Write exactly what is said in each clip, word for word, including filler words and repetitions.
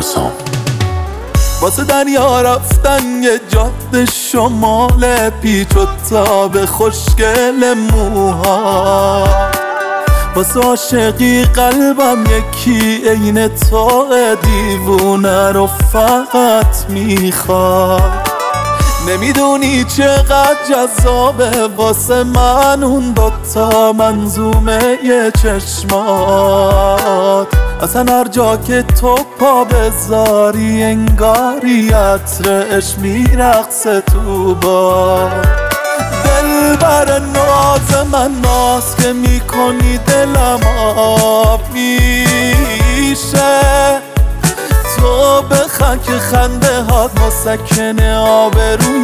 حسام. واسه دریا رفتن یه جاده شمال پیچ و تاب خوشگل موها، واسه عاشقی قلبم یکی عین تو دیوونه رو فقط میخواد. نمیدونی چقدر جذابه واسه من اون دوتا منظومه یه چشمات. اصلا هر جا که تو پا بذاری انگاری عطرش میرقصه تو باد. دلبر ناز من ناز که میکنی دلم آب میشه. تو بخند که خنده هات مسکن آبروی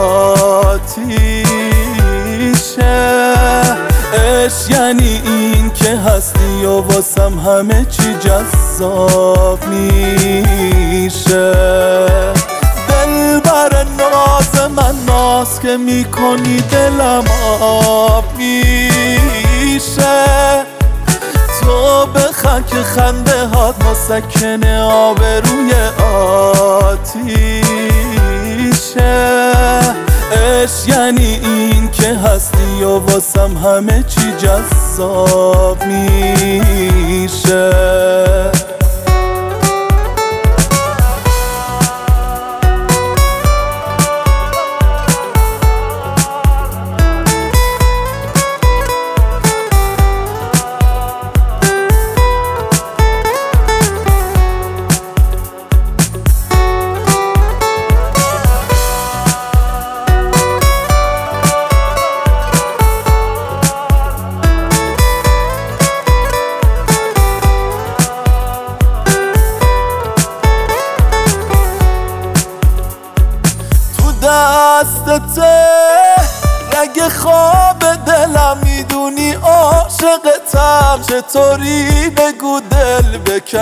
آتیشه. عشق یعنی این که هستی و واسم همه چی جذاب میشه. دلبر ناز من ناز که میکنی دلم آب میشه. تو بخند که خنده هات مسکن آبروی آتیشه. عشق یعنی این که هستی و واسم همه چی جذاب میشه. دستته رگ خواب دلم، میدونی عاشقتم، چطوری بگو دل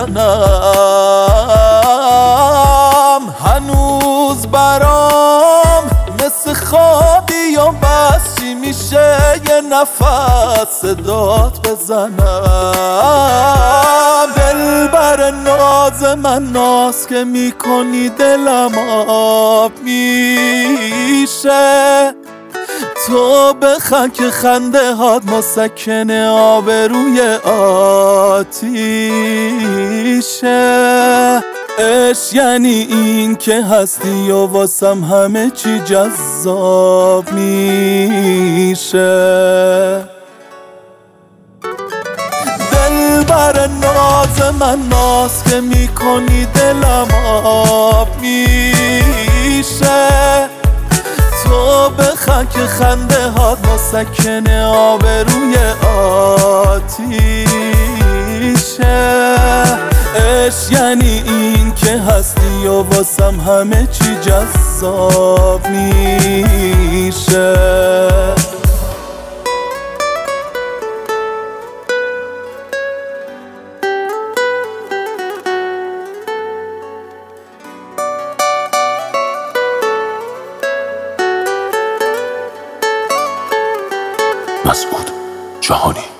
بکنم. هنوز برام مثل خوابی و بس چی میشه یه نفس صدات بزنم. دلبر ناز من ناز که میکنی دلم آب میشه. تو بخند که خنده هات مسکن آبروی آتیشه. عشق یعنی این که هستی و واسم همه چی جذاب میشه. دلبر ناز من ناز که میکنی دلم آب میشه. تو بخند که خنده هات مسکن آبروی آتیشه. عشق یعنی این که هستی و واسم همه چی جذاب میشه. مسعود جهانی.